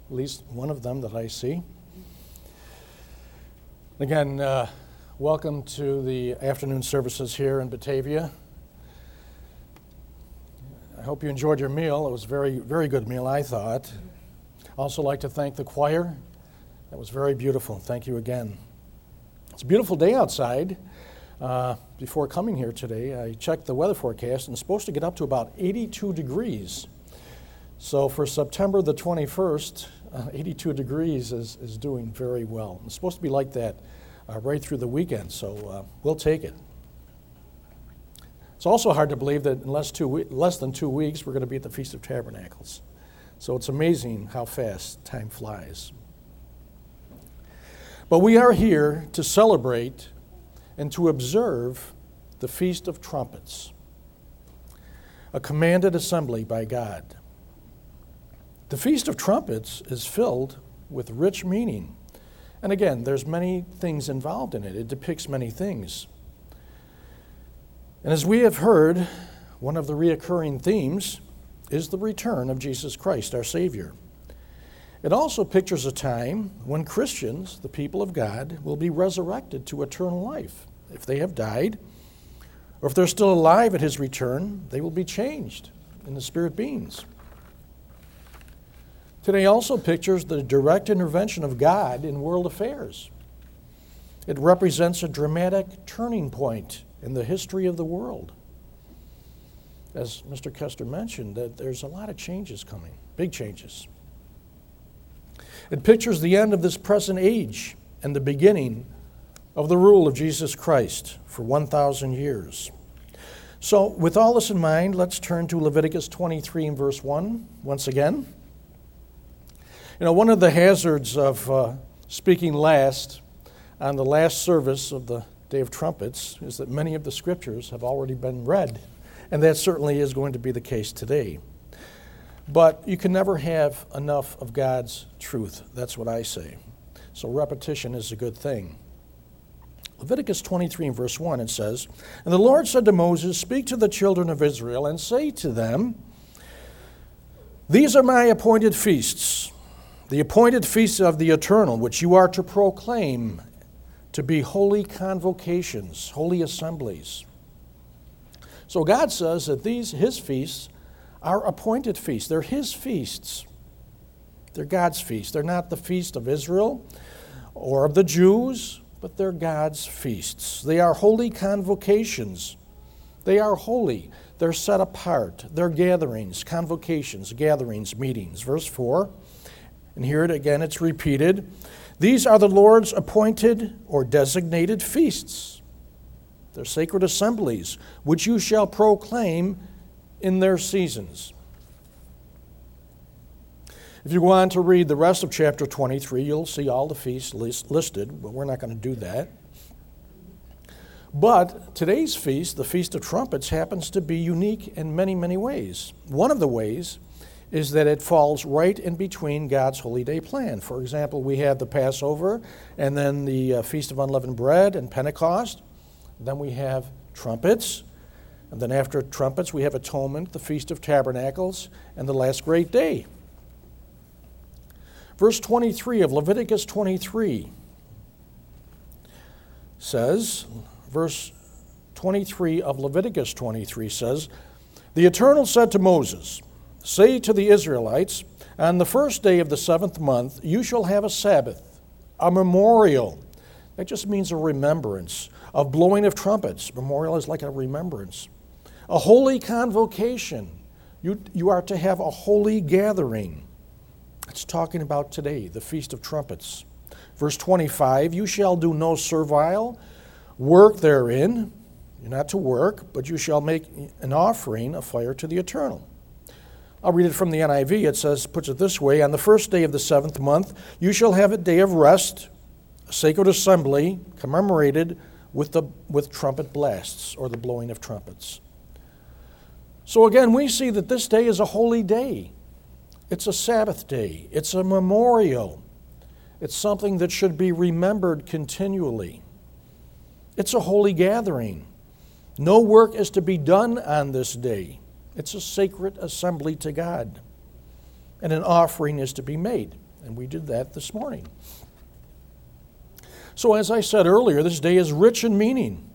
at least one of them that I see. Again, welcome to the afternoon services here in Batavia. I hope you enjoyed your meal. It was a very, very good meal, I thought. I'd also like to thank the choir. That was very beautiful. Thank you again. It's a beautiful day outside. Before coming here today, I checked the weather forecast, and it's supposed to get up to about 82 degrees. So for September the 21st, 82 degrees is doing very well. It's supposed to be like that right through the weekend, so we'll take it. It's also hard to believe that in less than 2 weeks, we're going to be at the Feast of Tabernacles. So it's amazing how fast time flies. But we are here to celebrate and to observe the Feast of Trumpets, a commanded assembly by God. The Feast of Trumpets is filled with rich meaning. And again, there's many things involved in it. It depicts many things. And as we have heard, one of the reoccurring themes is the return of Jesus Christ, our Savior. It also pictures a time when Christians, the people of God, will be resurrected to eternal life. If they have died, or if they're still alive at His return, they will be changed into spirit beings. Today also pictures the direct intervention of God in world affairs. It represents a dramatic turning point in the history of the world. As Mr. Kester mentioned, that there's a lot of changes coming, big changes. It pictures the end of this present age and the beginning of the rule of Jesus Christ for 1,000 years. So with all this in mind, let's turn to Leviticus 23 and verse 1 once again. You know, one of the hazards of speaking last on the last service of the Day of Trumpets is that many of the scriptures have already been read, and that certainly is going to be the case today. But you can never have enough of God's truth. That's what I say. So repetition is a good thing. Leviticus 23 and verse 1, it says, "And the Lord said to Moses, Speak to the children of Israel, and say to them, These are my appointed feasts, the appointed feasts of the eternal, which you are to proclaim to be holy convocations, holy assemblies." So God says that His feasts are appointed feasts. They're His feasts. They're God's feasts. They're not the feast of Israel or of the Jews, but they're God's feasts. They are holy convocations. They are holy. They're set apart. They're gatherings, convocations, gatherings, meetings. Verse 4, and here it again, it's repeated. These are the Lord's appointed or designated feasts. They're sacred assemblies, which you shall proclaim in their seasons. If you go on to read the rest of chapter 23, you'll see all the feasts listed, but we're not going to do that. But today's feast, the Feast of Trumpets, happens to be unique in many, many ways. One of the ways is that it falls right in between God's holy day plan. For example, we have the Passover, and then the Feast of Unleavened Bread and Pentecost. Then we have trumpets. And then after trumpets, we have atonement, the Feast of Tabernacles, and the last great day. Verse 23 of Leviticus 23 says, verse 23 of Leviticus 23 says, "The Eternal said to Moses, Say to the Israelites, on the first day of the 7th month, you shall have a Sabbath, a memorial." That just means a remembrance of blowing of trumpets. Memorial is like a remembrance. A holy convocation. You are to have a holy gathering. It's talking about today, the Feast of Trumpets. Verse 25, "You shall do no servile work therein." You're not to work, but you shall make an offering of fire to the Eternal. I'll read it from the NIV. It says, puts it this way, "On the first day of the 7th month, you shall have a day of rest, a sacred assembly commemorated with trumpet blasts, or the blowing of trumpets." So again, we see that this day is a holy day. It's a Sabbath day. It's a memorial. It's something that should be remembered continually. It's a holy gathering. No work is to be done on this day. It's a sacred assembly to God. And an offering is to be made. And we did that this morning. So as I said earlier, this day is rich in meaning.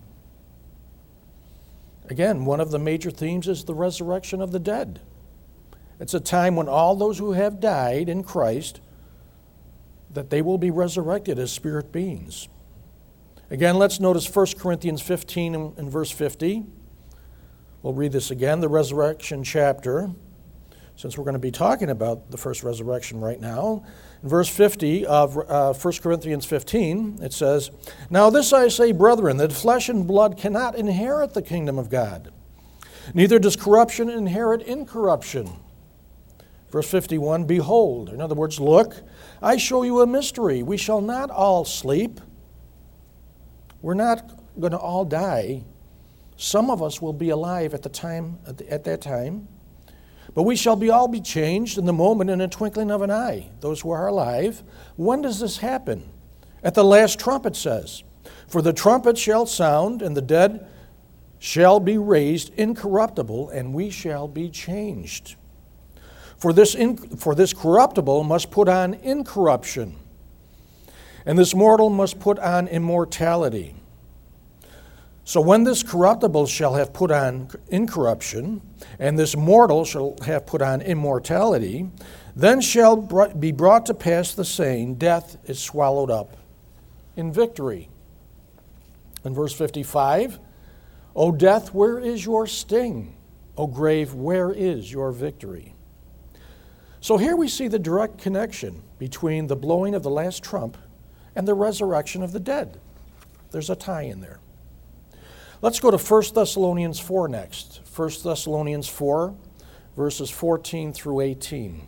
Again, one of the major themes is the resurrection of the dead. It's a time when all those who have died in Christ, that they will be resurrected as spirit beings. Again, let's notice 1 Corinthians 15 and verse 50. We'll read this again, the resurrection chapter, since we're going to be talking about the first resurrection right now. In verse 50 of 1 Corinthians 15, it says, "Now this I say, brethren, that flesh and blood cannot inherit the kingdom of God, neither does corruption inherit incorruption." Verse 51, "Behold," in other words, look, "I show you a mystery. We shall not all sleep." We're not going to all die. Some of us will be alive at that time. But we shall all be changed in the moment, in a twinkling of an eye, those who are alive. When does this happen? At the last trump, it says. "For the trumpet shall sound, and the dead shall be raised incorruptible, and we shall be changed. For this corruptible must put on incorruption, and this mortal must put on immortality. So when this corruptible shall have put on incorruption, and this mortal shall have put on immortality, then shall be brought to pass the saying, death is swallowed up in victory." In verse 55, "O death, where is your sting? O grave, where is your victory?" So here we see the direct connection between the blowing of the last trump and the resurrection of the dead. There's a tie in there. Let's go to 1 Thessalonians 4 next. 1 Thessalonians 4, verses 14 through 18.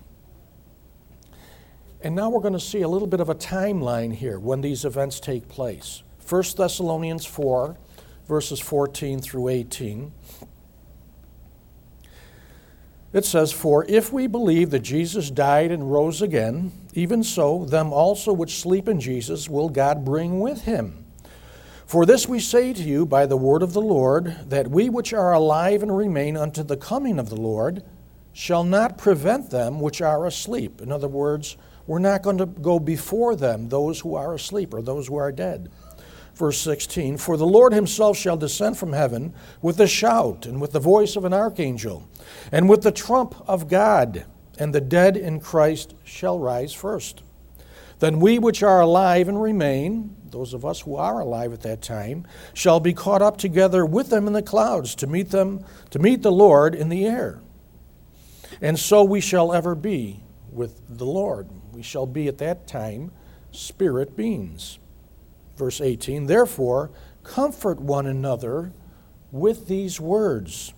And now we're going to see a little bit of a timeline here when these events take place. 1 Thessalonians 4, verses 14 through 18. It says, "For if we believe that Jesus died and rose again, even so, them also which sleep in Jesus will God bring with him. For this we say to you by the word of the Lord, that we which are alive and remain unto the coming of the Lord shall not prevent them which are asleep." In other words, we're not going to go before them, those who are asleep or those who are dead. Verse 16, "For the Lord himself shall descend from heaven with a shout, and with the voice of an archangel, and with the trump of God, and the dead in Christ shall rise first. Then we which are alive and remain," those of us who are alive at that time, "shall be caught up together with them in the clouds to meet the Lord in the air. And so we shall ever be with the Lord." We shall be at that time spirit beings. Verse 18, "Therefore comfort one another with these words."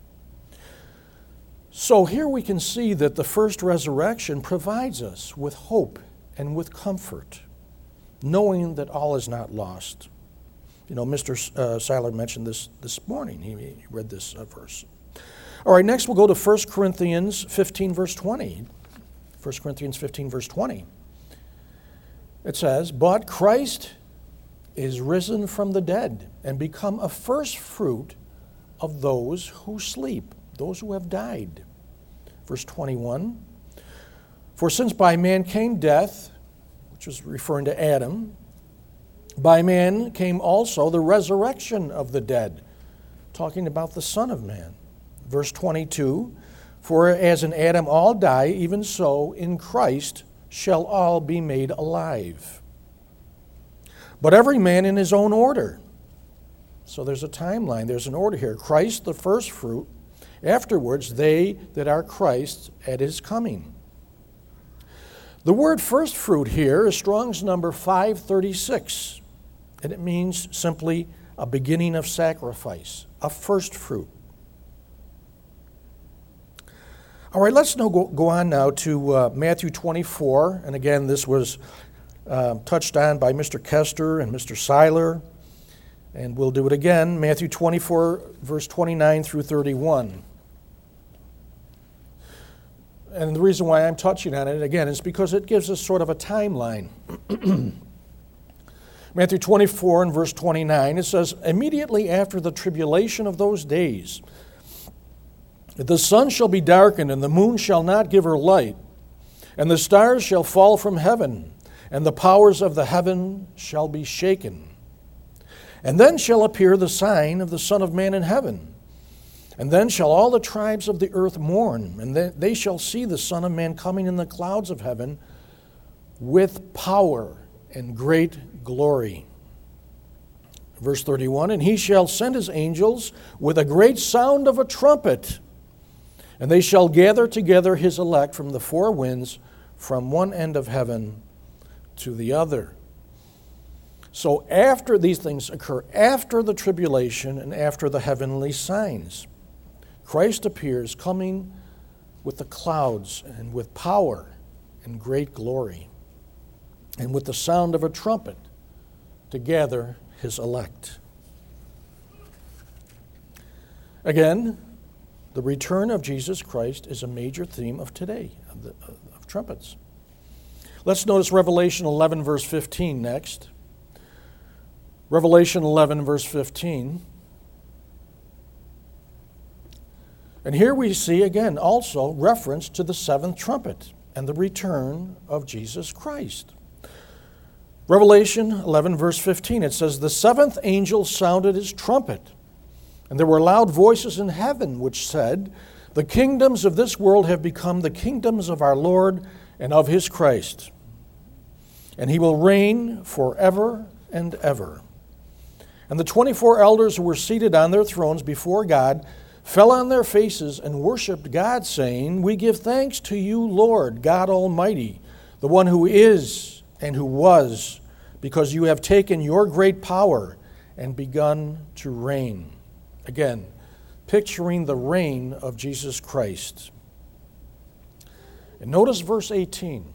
So here we can see that the first resurrection provides us with hope and with comfort, knowing that all is not lost. You know, Mr. Seiler mentioned this morning. He read this verse. All right, next we'll go to 1 Corinthians 15, verse 20. 1 Corinthians 15, verse 20. It says, "But Christ is risen from the dead and become a first fruit of those who sleep," those who have died. Verse 21, "For since by man came death," which was referring to Adam, "by man came also the resurrection of the dead," talking about the Son of Man. Verse 22, "For as in Adam all die, even so in Christ shall all be made alive. But every man in his own order." So there's a timeline, there's an order here. Christ the first fruit, afterwards they that are Christ at his coming. The word first fruit here is Strong's number 536, and it means simply a beginning of sacrifice, a first fruit. All right, let's now go on now to Matthew 24, and again this was touched on by Mr. Kester and Mr. Seiler, and we'll do it again. Matthew 24, verse 29 through 31. And the reason why I'm touching on it again is because it gives us sort of a timeline. Matthew 24 and verse 29, it says, "Immediately after the tribulation of those days, the sun shall be darkened, and the moon shall not give her light, And the stars shall fall from heaven, and the powers of the heaven shall be shaken. And then shall appear the sign of the Son of Man in heaven. And then shall all the tribes of the earth mourn, and they shall see the Son of Man coming in the clouds of heaven with power and great glory. Verse 31, and he shall send his angels with a great sound of a trumpet, and they shall gather together his elect from the four winds, from one end of heaven to the other. So after these things occur, after the tribulation and after the heavenly signs, Christ appears coming with the clouds and with power and great glory, and with the sound of a trumpet to gather his elect. Again, the return of Jesus Christ is a major theme of today, of trumpets. Let's notice Revelation 11, verse 15 next. Revelation 11, verse 15. And here we see again also reference to the seventh trumpet and the return of Jesus Christ. Revelation 11, verse 15, it says, the seventh angel sounded his trumpet, and there were loud voices in heaven which said, the kingdoms of this world have become the kingdoms of our Lord and of his Christ, and he will reign forever and ever. And the 24 elders who were seated on their thrones before God fell on their faces and worshipped God, saying, we give thanks to you, Lord, God Almighty, the one who is and who was, because you have taken your great power and begun to reign. Again, picturing the reign of Jesus Christ. And notice verse 18.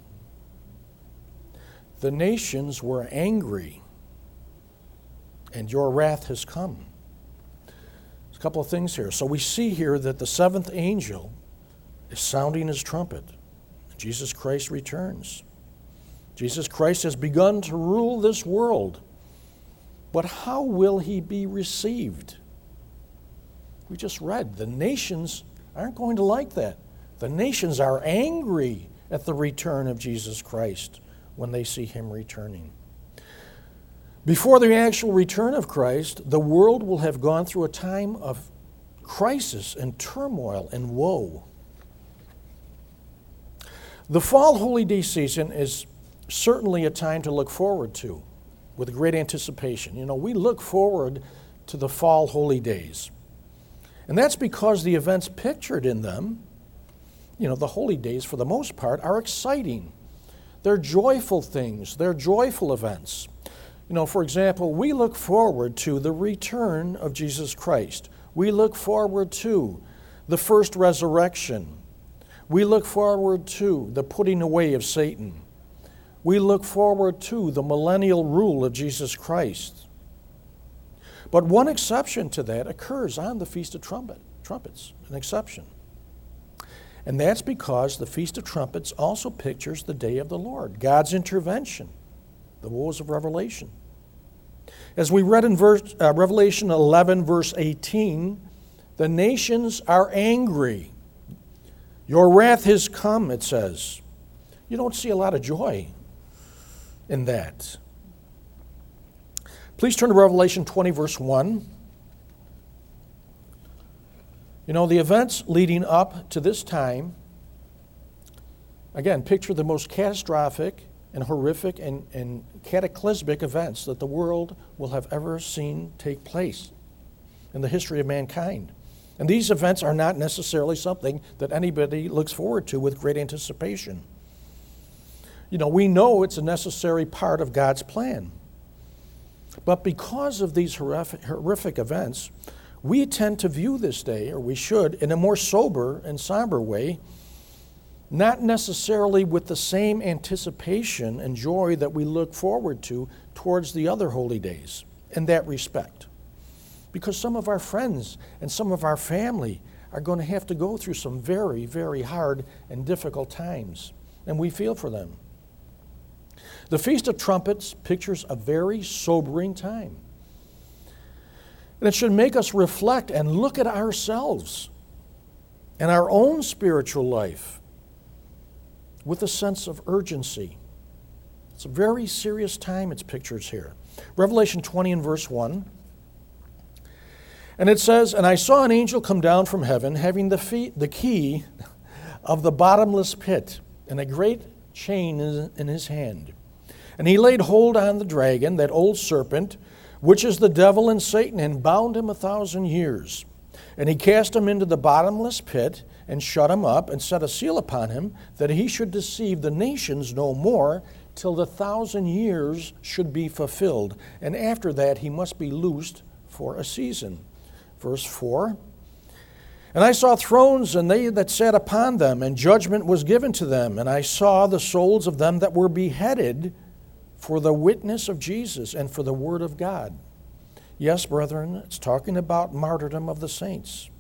The nations were angry, and your wrath has come. There's a couple of things here. So we see here that the seventh angel is sounding his trumpet. Jesus Christ returns. Jesus Christ has begun to rule this world. But how will he be received? We just read, the nations aren't going to like that. The nations are angry at the return of Jesus Christ when they see him returning. Before the actual return of Christ, the world will have gone through a time of crisis and turmoil and woe. The fall holy day season is certainly a time to look forward to with great anticipation. You know, we look forward to the fall holy days. And that's because the events pictured in them, you know, the holy days for the most part, are exciting. They're joyful things. They're joyful events. You know, for example, we look forward to the return of Jesus Christ. We look forward to the first resurrection. We look forward to the putting away of Satan. We look forward to the millennial rule of Jesus Christ. But one exception to that occurs on the Feast of Trumpets, an exception. And that's because the Feast of Trumpets also pictures the day of the Lord, God's intervention, the woes of Revelation. As we read in Revelation 11, verse 18, the nations are angry. Your wrath has come, it says. You don't see a lot of joy in that. Please turn to Revelation 20, verse 1. You know, the events leading up to this time, again, picture the most catastrophic and horrific and cataclysmic events that the world will have ever seen take place in the history of mankind. And these events are not necessarily something that anybody looks forward to with great anticipation. You know, we know it's a necessary part of God's plan. But because of these horrific events, we tend to view this day, or we should, in a more sober and somber way, not necessarily with the same anticipation and joy that we look forward to towards the other holy days in that respect. Because some of our friends and some of our family are going to have to go through some very, very hard and difficult times, and we feel for them. The Feast of Trumpets pictures a very sobering time. And it should make us reflect and look at ourselves and our own spiritual life with a sense of urgency. It's a very serious time it's pictured here. Revelation 20 and verse 1. And it says, "And I saw an angel come down from heaven, having the key of the bottomless pit, and a great chain in his hand. And he laid hold on the dragon, that old serpent, which is the devil and Satan, and bound him 1,000 years. And he cast him into the bottomless pit, and shut him up, and set a seal upon him, that he should deceive the nations no more, till the 1,000 years should be fulfilled. And after that he must be loosed for a season." Verse 4. "And I saw thrones, and they that sat upon them, and judgment was given to them. And I saw the souls of them that were beheaded for the witness of Jesus and for the word of God." Yes, brethren, it's talking about martyrdom of the saints.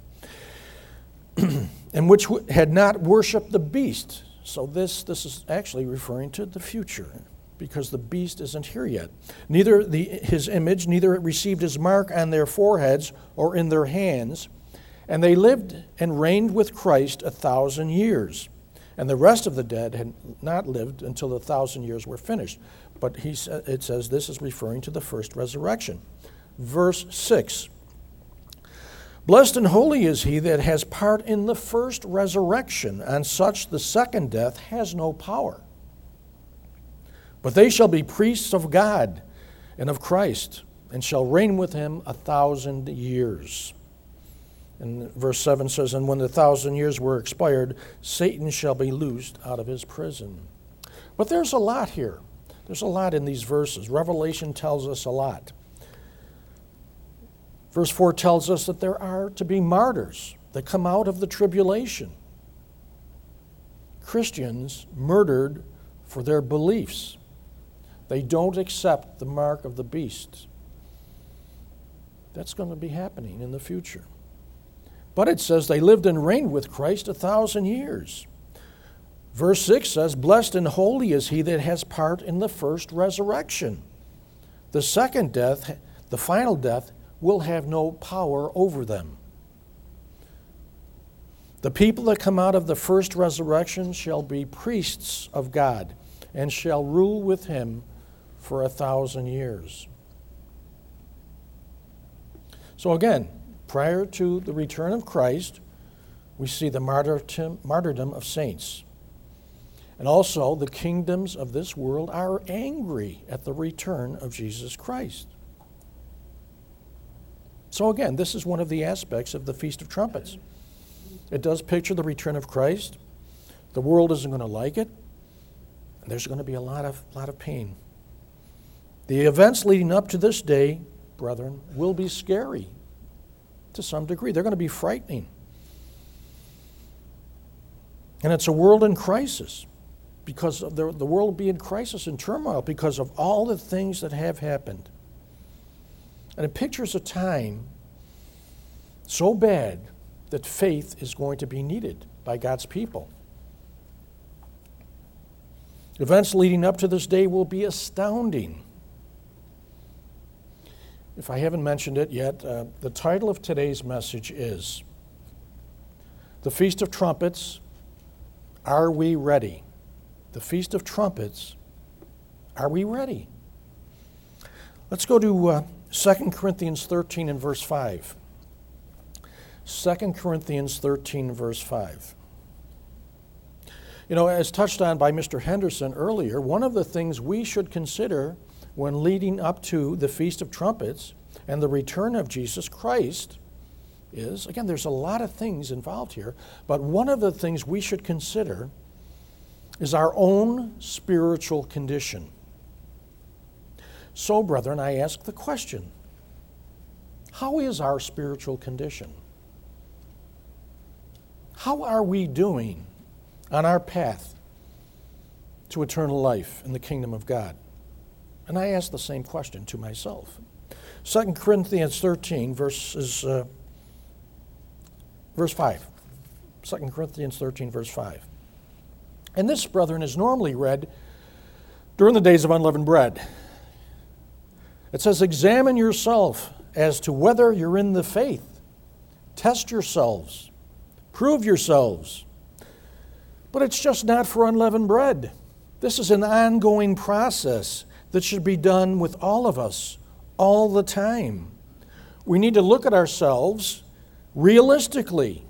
"And which had not worshipped the beast." So this is actually referring to the future, because the beast isn't here yet. "Neither his image, neither it received his mark on their foreheads or in their hands. And they lived and reigned with Christ 1,000 years. And the rest of the dead had not lived until the 1,000 years were finished." But it says this is referring to the first resurrection. Verse 6. "Blessed and holy is he that has part in the first resurrection. On such the second death has no power. But they shall be priests of God and of Christ, and shall reign with him 1,000 years." And verse 7 says, "And when the 1,000 years were expired, Satan shall be loosed out of his prison." But there's a lot here. There's a lot in these verses. Revelation tells us a lot. Verse 4 tells us that there are to be martyrs that come out of the tribulation. Christians murdered for their beliefs. They don't accept the mark of the beast. That's going to be happening in the future. But it says they lived and reigned with Christ 1,000 years. Verse 6 says, "Blessed and holy is he that has part in the first resurrection." The second death, the final death, will have no power over them. The people that come out of the first resurrection shall be priests of God, and shall rule with him for 1,000 years. So again, prior to the return of Christ, we see the martyrdom of saints. And also, the kingdoms of this world are angry at the return of Jesus Christ. So again, this is one of the aspects of the Feast of Trumpets. It does picture the return of Christ. The world isn't going to like it. And there's going to be a lot of pain. The events leading up to this day, brethren, will be scary to some degree. They're going to be frightening. And it's a world in crisis, because the world will be in crisis and turmoil because of all the things that have happened. And it pictures a time so bad that faith is going to be needed by God's people. Events leading up to this day will be astounding. If I haven't mentioned it yet, the title of today's message is The Feast of Trumpets, Are We Ready? The Feast of Trumpets, Are We Ready? Let's go to 2 Corinthians 13 and verse 5. 2 Corinthians 13, verse 5. You know, as touched on by Mr. Henderson earlier, one of the things we should consider when leading up to the Feast of Trumpets and the return of Jesus Christ is, again, there's a lot of things involved here, but one of the things we should consider is our own spiritual condition. So, brethren, I ask the question, how is our spiritual condition? How are we doing on our path to eternal life in the kingdom of God? And I ask the same question to myself. 2 Corinthians 13, verse 5. 2 Corinthians 13, verse 5. And this, brethren, is normally read during the days of unleavened bread. It says, "Examine yourself as to whether you're in the faith. Test yourselves. Prove yourselves. But it's just not for unleavened bread. This is an ongoing process that should be done with all of us, all the time. We need to look at ourselves realistically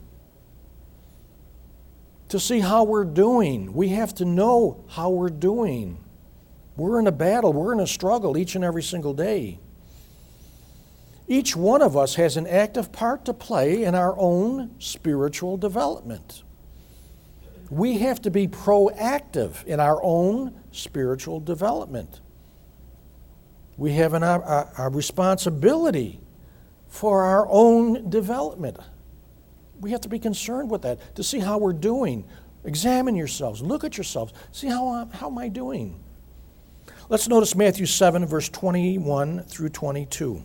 to see how we're doing. We have to know how we're doing. We're in a battle. We're in a struggle each and every single day. Each one of us has an active part to play in our own spiritual development. We have to be proactive in our own spiritual development. We have a responsibility for our own development. We have to be concerned with that, to see how we're doing. Examine yourselves. Look at yourselves. See how am I doing? Let's notice Matthew 7, verse 21 through 22.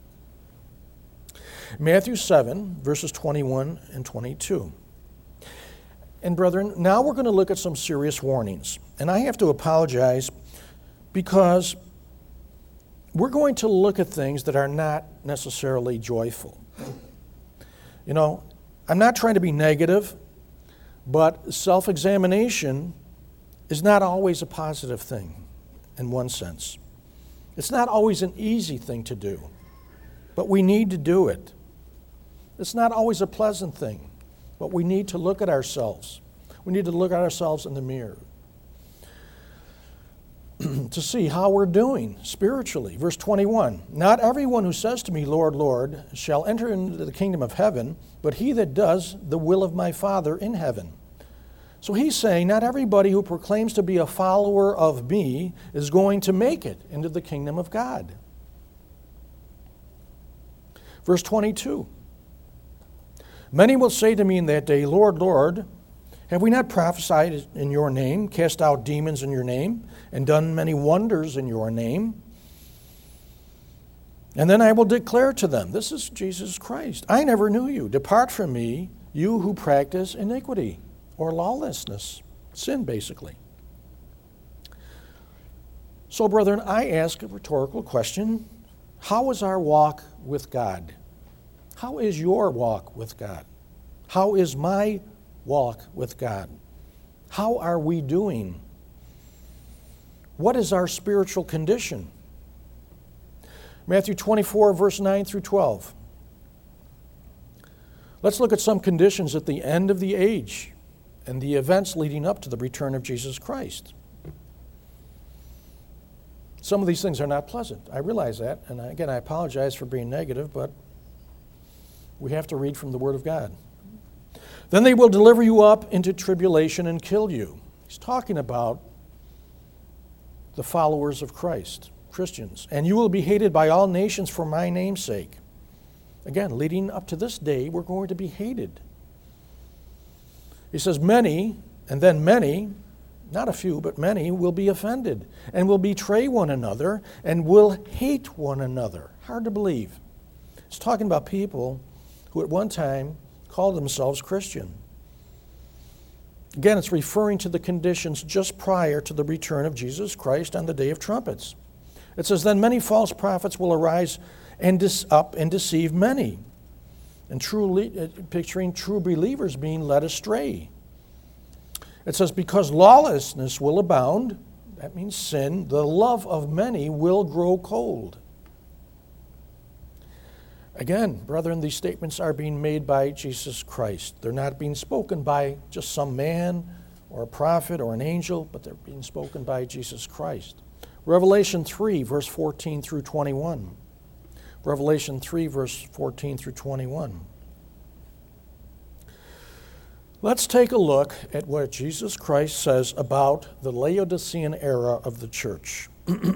Matthew 7, verses 21 and 22. And brethren, now we're going to look at some serious warnings. And I have to apologize because we're going to look at things that are not necessarily joyful. You know, I'm not trying to be negative, but self-examination is not always a positive thing in one sense. It's not always an easy thing to do, but we need to do it. It's not always a pleasant thing, but we need to look at ourselves. We need to look at ourselves in the mirror to see how we're doing spiritually. Verse 21, not everyone who says to me, Lord, Lord, shall enter into the kingdom of heaven, but he that does the will of my Father in heaven. So he's saying not everybody who proclaims to be a follower of me is going to make it into the kingdom of God. Verse 22, many will say to me in that day, Lord, Lord, have we not prophesied in your name, cast out demons in your name, and done many wonders in your name? And then I will declare to them, this is Jesus Christ, I never knew you. Depart from me, you who practice iniquity or lawlessness, sin basically. So, brethren, I ask a rhetorical question. How is our walk with God? How is your walk with God? How is my walk with God? How are we doing? What is our spiritual condition? Matthew 24, verse 9 through 12. Let's look at some conditions at the end of the age and the events leading up to the return of Jesus Christ. Some of these things are not pleasant. I realize that, and again, I apologize for being negative, but we have to read from the Word of God. Then they will deliver you up into tribulation and kill you. He's talking about the followers of Christ, Christians. And you will be hated by all nations for my name's sake. Again, leading up to this day, we're going to be hated. He says, many, and then many, not a few, but many, will be offended and will betray one another and will hate one another. Hard to believe. It's talking about people who at one time called themselves Christian. Again, it's referring to the conditions just prior to the return of Jesus Christ on the day of trumpets. It says, then many false prophets will arise and deceive many, and picturing true believers being led astray. It says, because lawlessness will abound, that means sin, the love of many will grow cold. Again, brethren, these statements are being made by Jesus Christ. They're not being spoken by just some man or a prophet or an angel, but they're being spoken by Jesus Christ. Revelation 3, verse 14 through 21. Revelation 3, verse 14 through 21. Let's take a look at what Jesus Christ says about the Laodicean era of the church.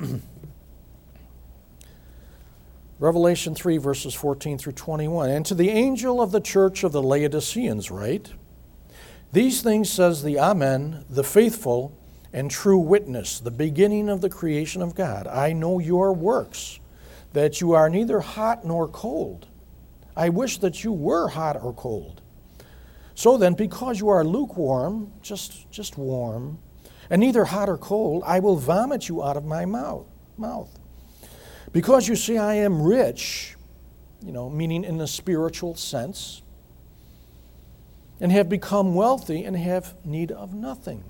Revelation 3, verses 14 through 21. And to the angel of the church of the Laodiceans write, these things says the Amen, the faithful and true witness, the beginning of the creation of God. I know your works, that you are neither hot nor cold. I wish that you were hot or cold. So then, because you are lukewarm, just warm, and neither hot or cold, I will vomit you out of my mouth. Because you see I am rich, meaning in a spiritual sense, and have become wealthy and have need of nothing.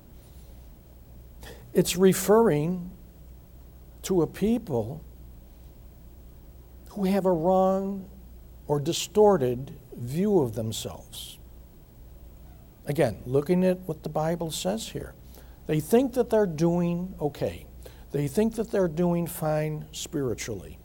It's referring to a people who have a wrong or distorted view of themselves. Again, looking at what the Bible says here. They think that they're doing okay. They think that they're doing fine spiritually.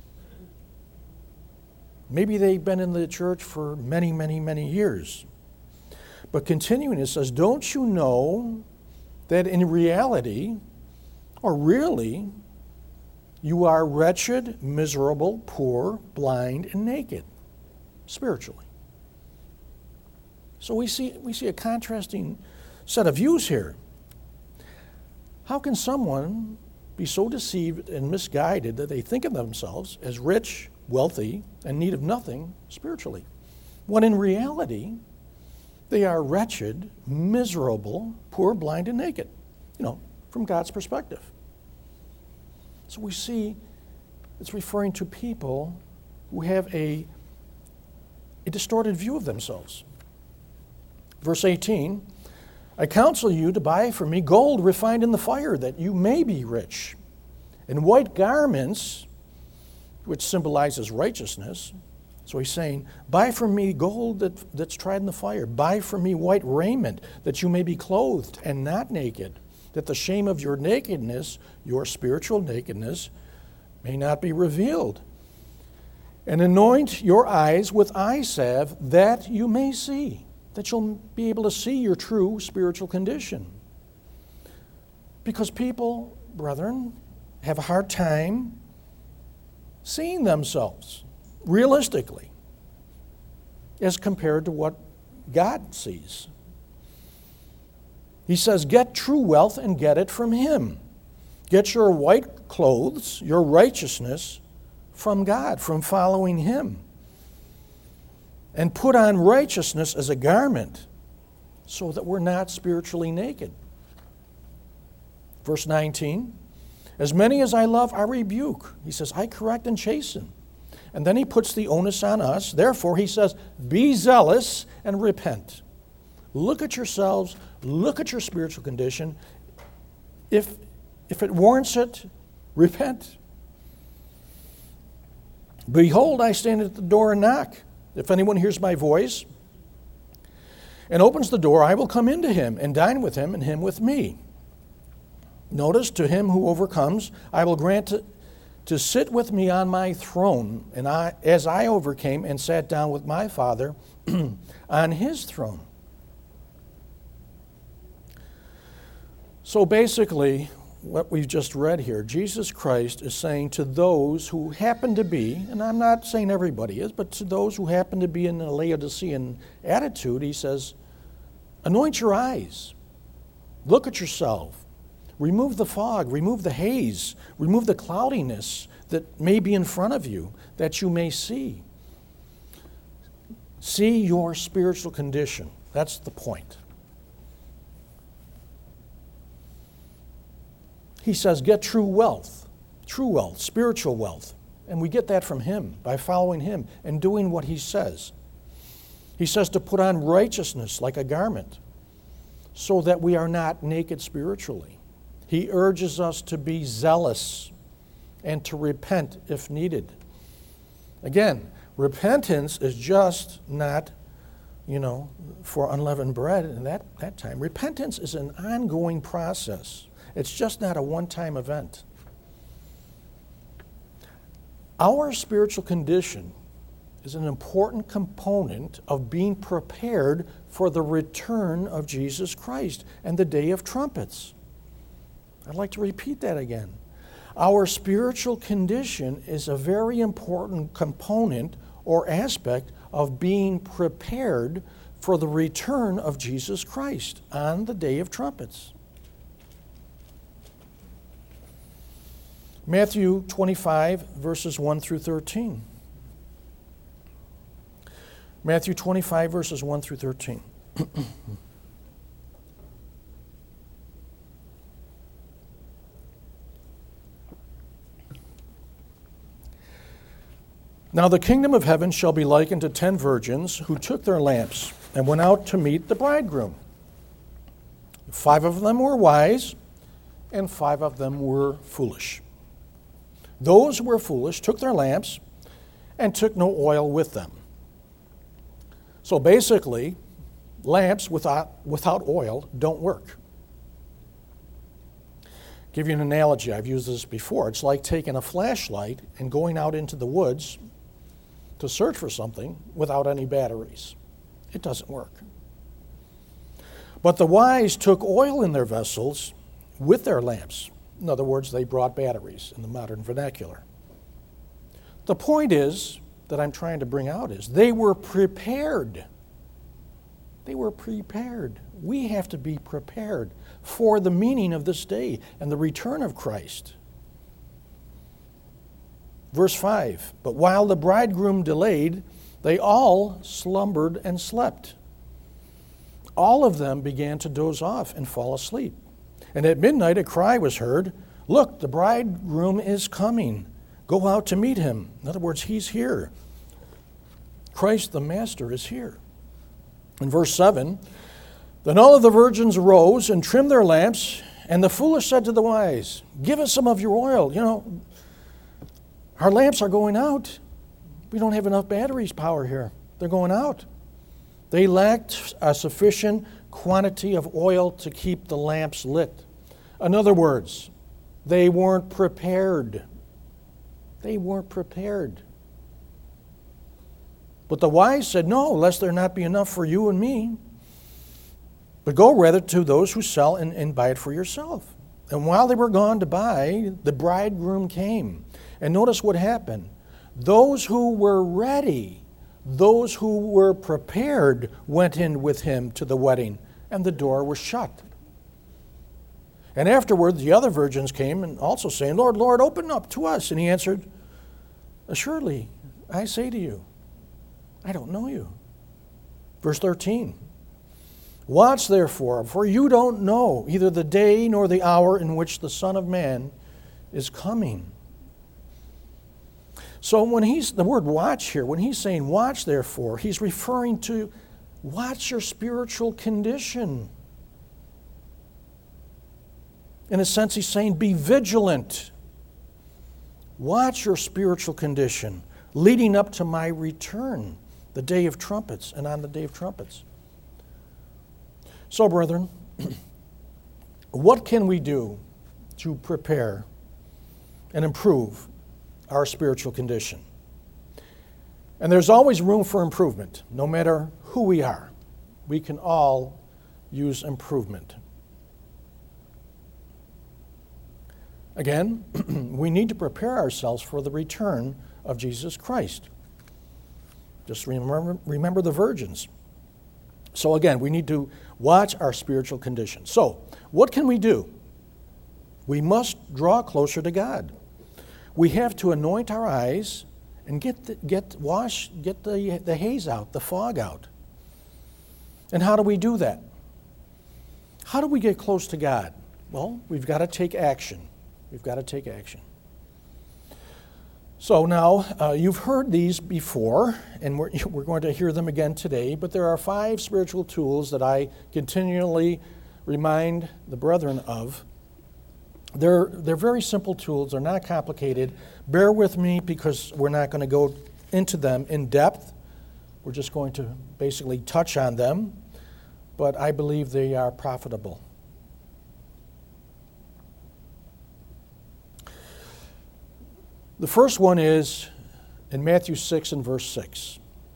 Maybe they've been in the church for many, many, many years. But continuing, it says, don't you know that in reality, or really, you are wretched, miserable, poor, blind, and naked, spiritually. So we see a contrasting set of views here. How can someone be so deceived and misguided that they think of themselves as rich, wealthy, and need of nothing spiritually, when in reality, they are wretched, miserable, poor, blind, and naked, from God's perspective. So we see it's referring to people who have a distorted view of themselves. Verse 18, I counsel you to buy from me gold refined in the fire, that you may be rich, and white garments, which symbolizes righteousness. So he's saying, buy from me gold that's tried in the fire. Buy from me white raiment, that you may be clothed and not naked, that the shame of your nakedness, your spiritual nakedness, may not be revealed. And anoint your eyes with eye salve, that you may see, that you'll be able to see your true spiritual condition. Because people, brethren, have a hard time seeing themselves realistically as compared to what God sees. He says, get true wealth and get it from Him. Get your white clothes, your righteousness, from God, from following Him. And put on righteousness as a garment so that we're not spiritually naked. Verse 19, as many as I love, I rebuke. He says, I correct and chasten. And then he puts the onus on us. Therefore, he says, be zealous and repent. Look at yourselves. Look at your spiritual condition. If it warrants it, repent. Behold, I stand at the door and knock. If anyone hears my voice and opens the door, I will come into him and dine with him and him with me. Notice, to him who overcomes, I will grant to sit with me on my throne, and as I overcame and sat down with my Father on His throne. So basically, what we've just read here, Jesus Christ is saying to those who happen to be, and I'm not saying everybody is, but to those who happen to be in the Laodicean attitude, He says, anoint your eyes, look at yourself. Remove the fog, remove the haze, remove the cloudiness that may be in front of you, that you may see. See your spiritual condition. That's the point. He says, get true wealth, spiritual wealth. And we get that from Him, by following Him and doing what He says. He says to put on righteousness like a garment, so that we are not naked spiritually. He urges us to be zealous and to repent if needed. Again, repentance is just not, for unleavened bread in that time. Repentance is an ongoing process. It's just not a one-time event. Our spiritual condition is an important component of being prepared for the return of Jesus Christ and the day of trumpets. I'd like to repeat that again. Our spiritual condition is a very important component or aspect of being prepared for the return of Jesus Christ on the day of trumpets. Matthew 25, verses 1 through 13. Matthew 25, verses 1 through 13. Now the kingdom of heaven shall be likened to 10 virgins who took their lamps and went out to meet the bridegroom. 5 of them were wise, and 5 of them were foolish. Those who were foolish took their lamps and took no oil with them. So basically, lamps without oil don't work. Give you an analogy. I've used this before. It's like taking a flashlight and going out into the woods to search for something without any batteries. It doesn't work. But the wise took oil in their vessels with their lamps. In other words, they brought batteries in the modern vernacular. The point is that I'm trying to bring out is they were prepared. They were prepared. We have to be prepared for the meaning of this day and the return of Christ. Verse 5, but while the bridegroom delayed, they all slumbered and slept. All of them began to doze off and fall asleep. And at midnight a cry was heard, look, the bridegroom is coming. Go out to meet him. In other words, he's here. Christ the Master is here. In verse 7, then all of the virgins arose and trimmed their lamps, and the foolish said to the wise, give us some of your oil. Our lamps are going out. We don't have enough batteries power here. They're going out. They lacked a sufficient quantity of oil to keep the lamps lit. In other words, they weren't prepared. They weren't prepared. But the wise said, no, lest there not be enough for you and me, but go rather to those who sell and buy it for yourself. And while they were gone to buy, the bridegroom came. And notice what happened. Those who were ready, those who were prepared, went in with him to the wedding, and the door was shut. And afterward, the other virgins came and also saying, Lord, Lord, open up to us. And he answered, assuredly, I say to you, I don't know you. Verse 13, watch therefore, for you don't know either the day nor the hour in which the Son of Man is coming. So when the word watch here, when he's saying watch therefore, he's referring to watch your spiritual condition. In a sense, he's saying be vigilant. Watch your spiritual condition leading up to my return, the day of trumpets and on the day of trumpets. So, brethren, what can we do to prepare and improve our spiritual condition? And there's always room for improvement, no matter who we are. We can all use improvement. Again, we need to prepare ourselves for the return of Jesus Christ. Just remember the virgins. So again, we need to watch our spiritual condition. So, what can we do? We must draw closer to God. We have to anoint our eyes and get the haze out, the fog out. And how do we do that? How do we get close to God? Well, we've got to take action. We've got to take action. So now, you've heard these before, and we're going to hear them again today, but there are 5 spiritual tools that I continually remind the brethren of. They're very simple tools. They're not complicated. Bear with me because we're not going to go into them in depth. We're just going to basically touch on them, but I believe they are profitable. The first one is in Matthew 6 and verse 6.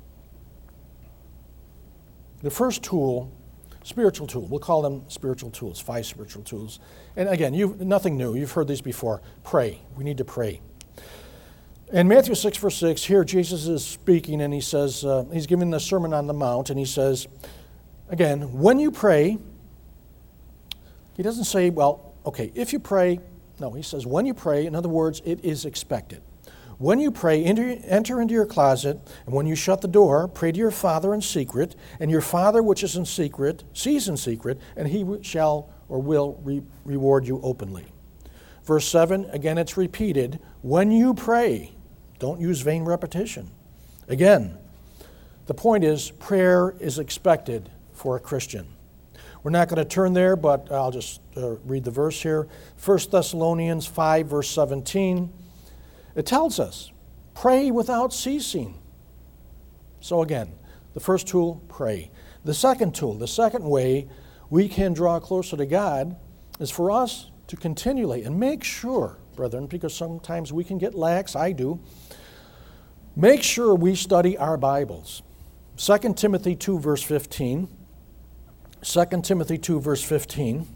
The first tool, spiritual tool, we'll call them spiritual tools, 5 spiritual tools. And again, nothing new. You've heard these before. Pray. We need to pray. In Matthew 6, verse 6, here Jesus is speaking and he says, he's giving the Sermon on the Mount, and he says, again, when you pray, he doesn't say, well, okay, if you pray. No, he says, when you pray, in other words, it is expected. When you pray, enter into your closet, and when you shut the door, pray to your Father in secret, and your Father which is in secret, sees in secret, and he shall or will reward you openly. Verse 7, again it's repeated, when you pray, don't use vain repetition. Again, The point is, prayer is expected for a Christian. We're not going to turn there, but I'll just read the verse here. 1 Thessalonians 5, verse 17. It tells us, pray without ceasing. So again, the first tool, pray. The second tool, the second way we can draw closer to God is for us to continually, and make sure, brethren, because sometimes we can get lax, I do, make sure we study our Bibles. 2 Timothy 2, verse 15. 2 Timothy 2, verse 15.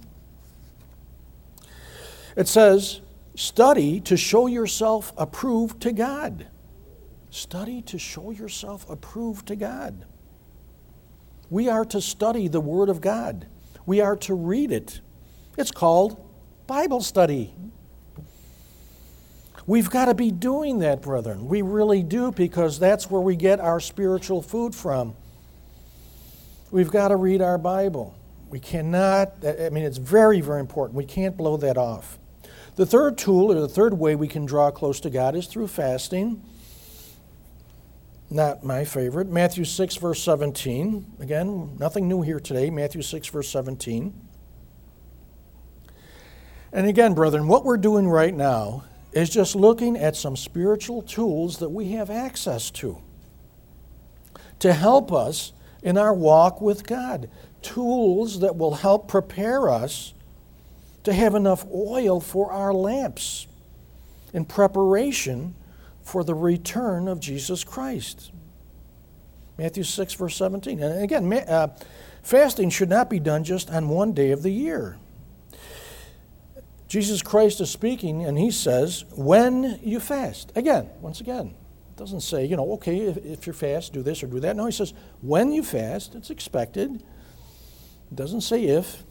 It says, study to show yourself approved to God. Study to show yourself approved to God. We are to study the Word of God. We are to read it. It's called Bible study. We've got to be doing that, brethren. We really do, because that's where we get our spiritual food from. We've got to read our Bible. We cannot, it's very, very important. We can't blow that off. The third tool, or the third way we can draw close to God, is through fasting. Not my favorite. Matthew 6, verse 17. Again, nothing new here today. Matthew 6, verse 17. And again, brethren, what we're doing right now is just looking at some spiritual tools that we have access to help us in our walk with God. Tools that will help prepare us to have enough oil for our lamps in preparation for the return of Jesus Christ. Matthew 6, verse 17. And again, fasting should not be done just on one day of the year. Jesus Christ is speaking, and he says, when you fast. Again, once again, it doesn't say, okay, if you fast, do this or do that. No, he says, when you fast, it's expected. It doesn't say if.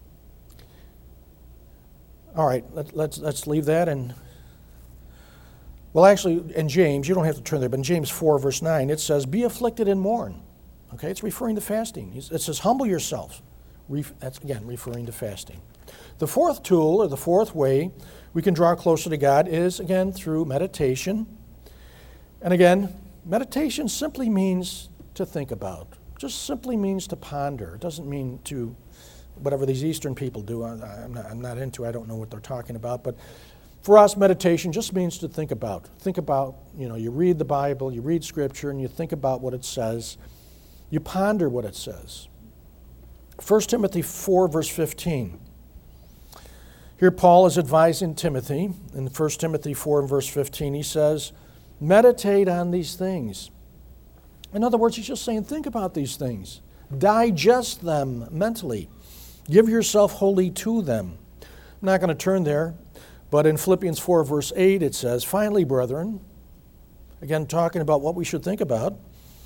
All right, let's leave that. And well, actually, in James, you don't have to turn there, but in James 4, verse 9, it says, be afflicted and mourn. Okay, it's referring to fasting. It says, humble yourselves. That's, again, referring to fasting. The fourth tool, or the fourth way we can draw closer to God is, again, through meditation. And again, meditation simply means to think about. Just simply means to ponder. It doesn't mean to, whatever these Eastern people do, I'm not into, I don't know what they're talking about. But for us, meditation just means to think about. Think about, you read the Bible, you read Scripture, and you think about what it says. You ponder what it says. 1 Timothy 4, verse 15. Here Paul is advising Timothy. In 1 Timothy 4 and verse 15, he says, meditate on these things. In other words, he's just saying, think about these things. Digest them mentally. Give yourself wholly to them. I'm not going to turn there, but in Philippians 4, verse 8, it says, finally, brethren, again, talking about what we should think about.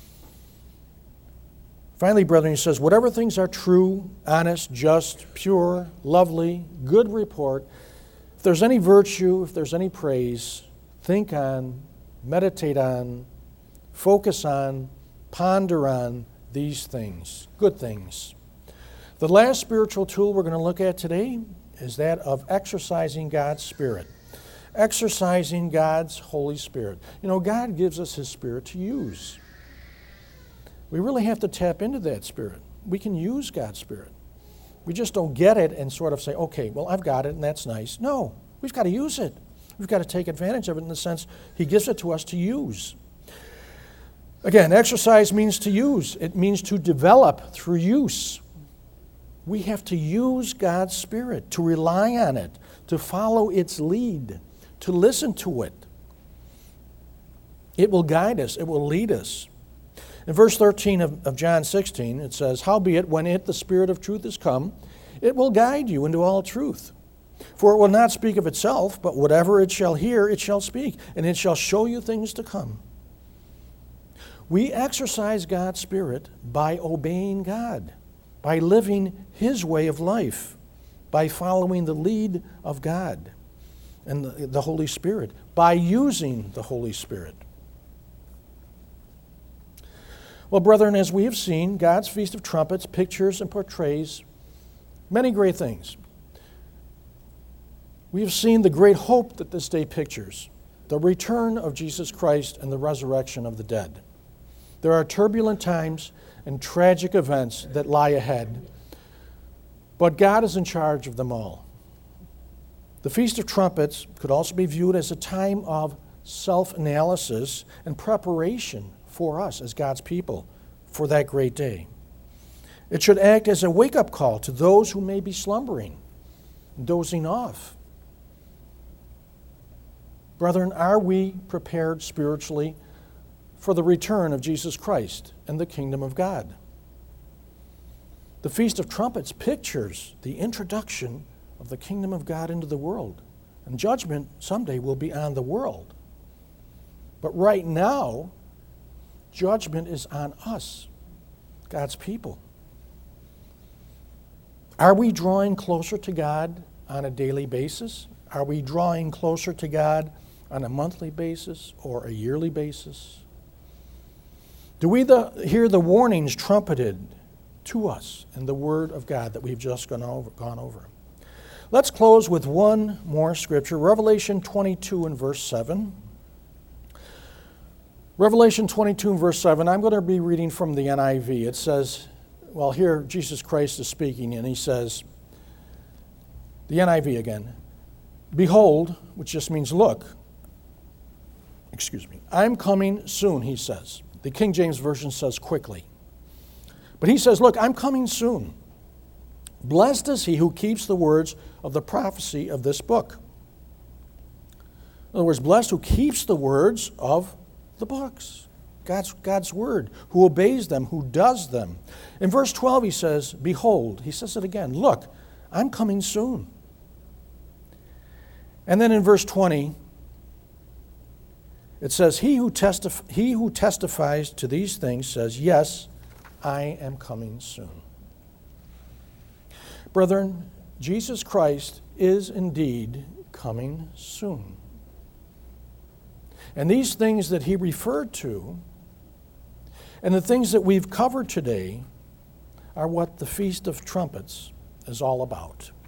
Finally, brethren, he says, whatever things are true, honest, just, pure, lovely, good report, if there's any virtue, if there's any praise, think on, meditate on, focus on, ponder on these things, good things. The last spiritual tool we're going to look at today is that of exercising God's Spirit. Exercising God's Holy Spirit. God gives us His Spirit to use. We really have to tap into that Spirit. We can use God's Spirit. We just don't get it and sort of say, okay, well, I've got it and that's nice. No, we've got to use it. We've got to take advantage of it in the sense He gives it to us to use. Again, exercise means to use. It means to develop through use. We have to use God's Spirit, to rely on it, to follow its lead, to listen to it. It will guide us. It will lead us. In verse 13 of John 16, it says, howbeit, when the Spirit of truth is come, it will guide you into all truth. For it will not speak of itself, but whatever it shall hear, it shall speak, and it shall show you things to come. We exercise God's Spirit by obeying God, by living His way of life, by following the lead of God and the Holy Spirit, by using the Holy Spirit. Well, brethren, as we have seen, God's Feast of Trumpets pictures and portrays many great things. We have seen the great hope that this day pictures, the return of Jesus Christ and the resurrection of the dead. There are turbulent times and tragic events that lie ahead, but God is in charge of them all. The Feast of Trumpets could also be viewed as a time of self-analysis and preparation for us as God's people for that great day. It should act as a wake-up call to those who may be slumbering and dozing off. Brethren, are we prepared spiritually for the return of Jesus Christ and the kingdom of God? The Feast of Trumpets pictures the introduction of the kingdom of God into the world. And judgment someday will be on the world. But right now, judgment is on us, God's people. Are we drawing closer to God on a daily basis? Are we drawing closer to God on a monthly basis or a yearly basis? Do we hear the warnings trumpeted to us in the Word of God that we've just gone over? Let's close with one more scripture, Revelation 22 and verse 7. Revelation 22 and verse 7, I'm going to be reading from the NIV. It says, well, here Jesus Christ is speaking, and he says, the NIV again, behold, which just means look, I'm coming soon, he says. The King James Version says quickly. But he says, look, I'm coming soon. Blessed is he who keeps the words of the prophecy of this book. In other words, blessed who keeps the words of the books, God's word, who obeys them, who does them. In verse 12 he says, behold, he says it again, look, I'm coming soon. And then in verse 20, it says, he who testifies to these things says, yes, I am coming soon. Brethren, Jesus Christ is indeed coming soon. And these things that he referred to, and the things that we've covered today, are what the Feast of Trumpets is all about.